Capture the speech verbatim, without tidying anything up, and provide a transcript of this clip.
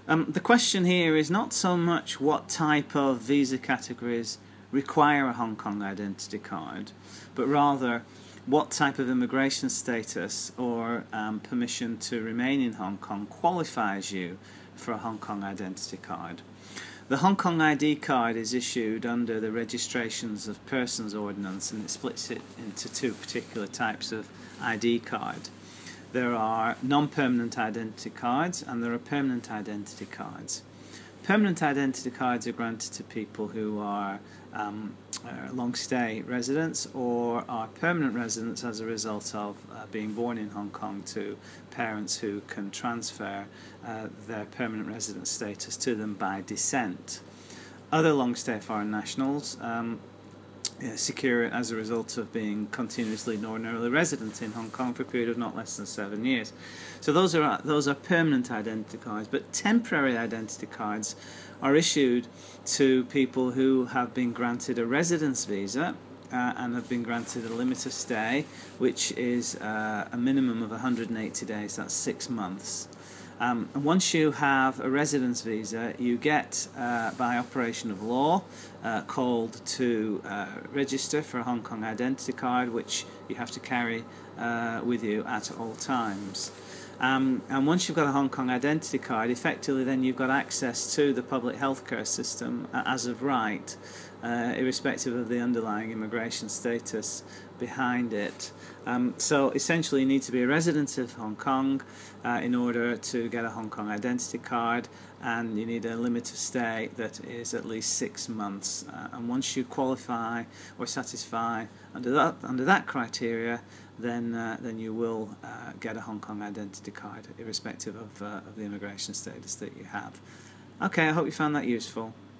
Um, the question here is not so much what type of visa categories require a Hong Kong identity card, but rather what type of immigration status or um, permission to remain in Hong Kong qualifies you for a Hong Kong identity card. The Hong Kong I D card is issued under the Registrations of Persons Ordinance, and it splits it into two particular types of I D card. There are non-permanent identity cards and there are permanent identity cards. Permanent identity cards are granted to people who are um, uh, long-stay residents or are permanent residents as a result of uh, being born in Hong Kong to parents who can transfer uh, their permanent resident status to them by descent. Other long-stay foreign nationals um, Yeah, secure it as a result of being continuously and ordinarily resident in Hong Kong for a period of not less than seven years. So those are those are permanent identity cards, but temporary identity cards are issued to people who have been granted a residence visa uh, and have been granted a limit of stay, which is uh, a minimum of one hundred eighty days, that's six months. Um, and once you have a residence visa, you get, uh, by operation of law, uh, called to uh, register for a Hong Kong identity card, which you have to carry uh, with you at all times. Um, and once you've got a Hong Kong identity card, effectively then you've got access to the public healthcare system uh, as of right, uh, irrespective of the underlying immigration status behind it. Um, so essentially you need to be a resident of Hong Kong uh, in order to get a Hong Kong identity card, and you need a limit of stay that is at least six months. Uh, and once you qualify or satisfy under that under that criteria, then uh, then you will uh, get a Hong Kong identity card, irrespective of, uh, of the immigration status that you have. Okay, I hope you found that useful.